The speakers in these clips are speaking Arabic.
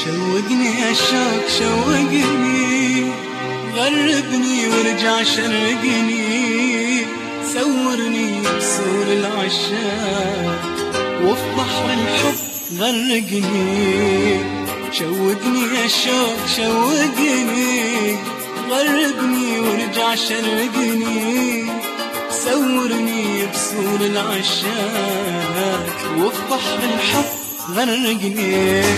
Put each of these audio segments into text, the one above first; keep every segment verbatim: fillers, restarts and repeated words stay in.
شوقني يا شوق شوقني، غربني وارجع شرقني، سورني بسور العشاق وفي بحر الحب غرقني. شوقني يا شوق شوقني، غربني وارجع شرقني، سورني بسور العشاق وفي بحر الحب غرقني.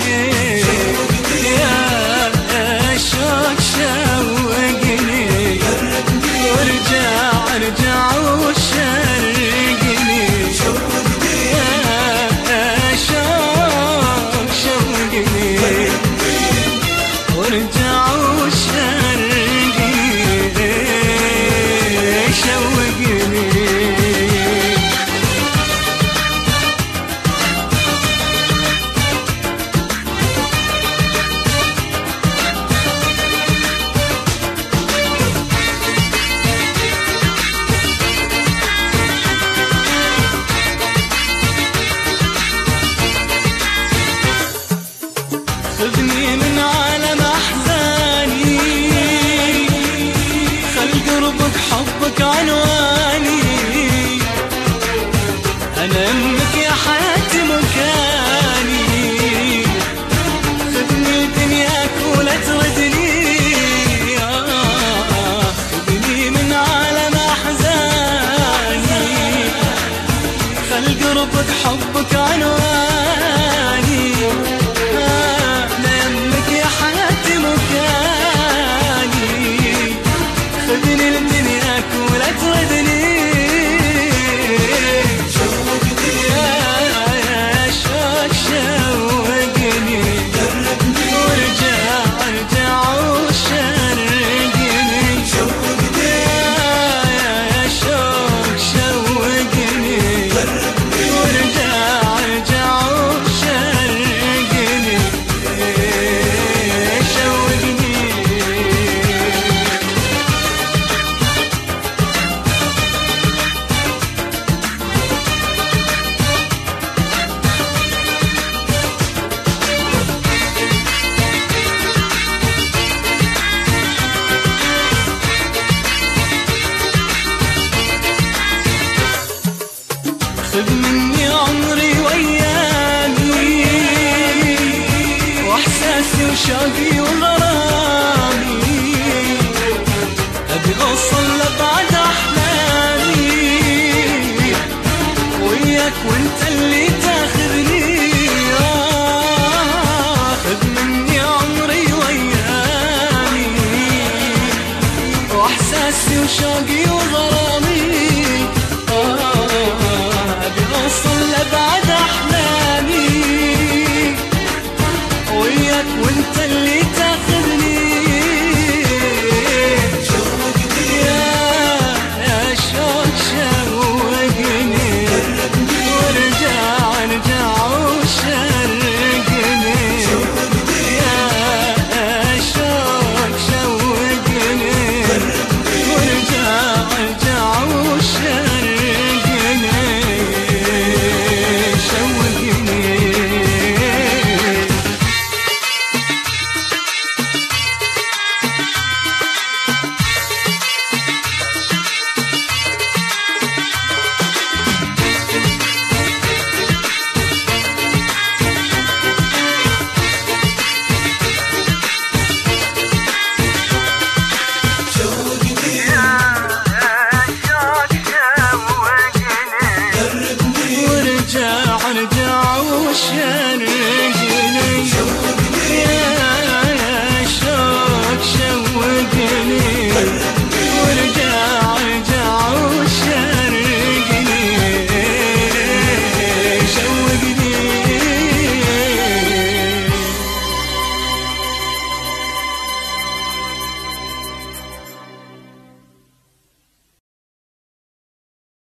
يا شوق شوقني، وارجع ارجع وشرقني. يا شوق شوقني، وارجع وشرقني شوقني. خذني من عالم أحزاني، خل قربك حبك عنواني، أنا أمك يا حياتي مكاني. خذني لدنياك ولا تردني، خذني من عالم أحزاني، خل قربك حبك عنواني، خذني لدنياك ولا تردني. شوقني يا شوق شوقني، وارجع ارجع وشرقني. شوقني يا شوق شوقني، وارجع ارجع وشرقني شوقني. خذ مني عمري وياك، واحساسي وشوقي وغالي،